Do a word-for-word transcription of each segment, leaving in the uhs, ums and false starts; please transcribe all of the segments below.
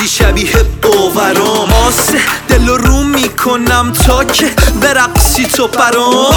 شبیه باورام، آسه دل رو رو میکنم تا که برقصی تو برام.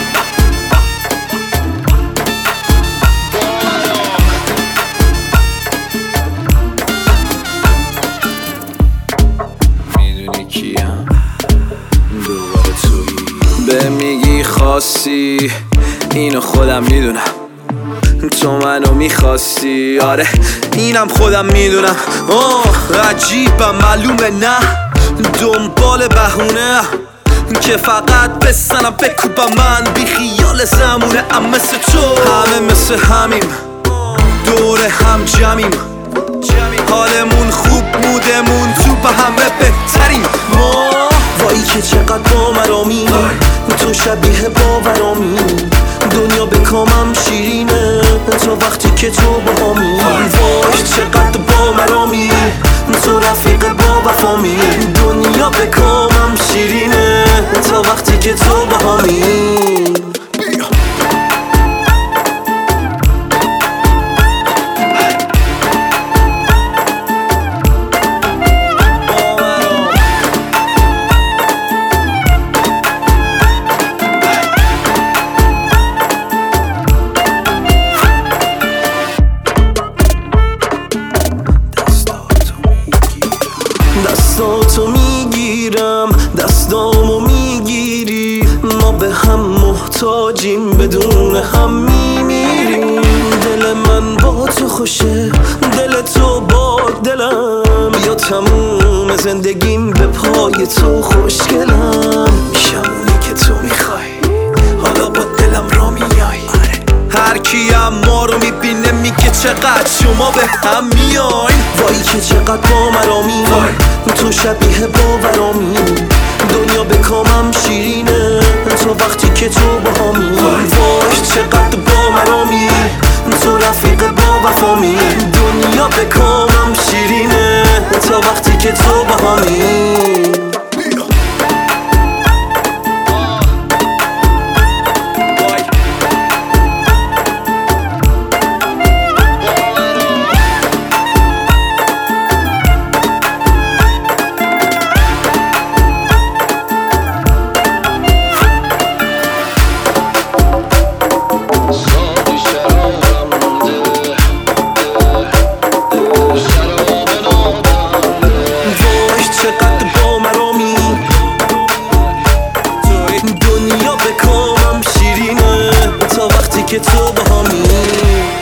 میدونی کیم؟ دوباره تویی. به میگی خاصی اینو خودم میدونم، تو منو میخواستی. آره اینم خودم میدونم. آه عجیبم معلومه نه دنبال بهونه که فقط بسنم بکوبم من بی خیال زمونه. ام مثل تو همه مثل همیم، دور هم جمعیم، حالمون خوب مودمون تو به همه بهتریم. ما وایی که چقدر با مرامی، تو شبیه باورامی، دنیا به کامم شیرینه تا وقتی که تو با همی. وای چقدر با مرامی، تو رفیق با وفامی، دنیا به کامم شیرینه تا وقتی که تو با همی. دستاتو میگیرم دستامو میگیری، ما به هم محتاجیم بدون هم میمیریم. دل من با تو خوشه، دل تو با دلم، یا تموم زندگیم به پای تو خوشگلم. میشم اونی که تو میخوای، حالا با دلم را میای. هر کیم ما رو میبینه میگه چقدر شما به هم میاین. وایی که چقدر با مرامی، تو شبیه باورامی، دنیا به کامم شیرینه تا وقتی که تو با همی. وای چقدر با مرامی، تو رفیق با وفامی، دنیا به کامم شیرینه تا وقتی که تو با همی. چقدر با مرامی، دنیا به کامم شیرینه تا وقتی که تو با همی.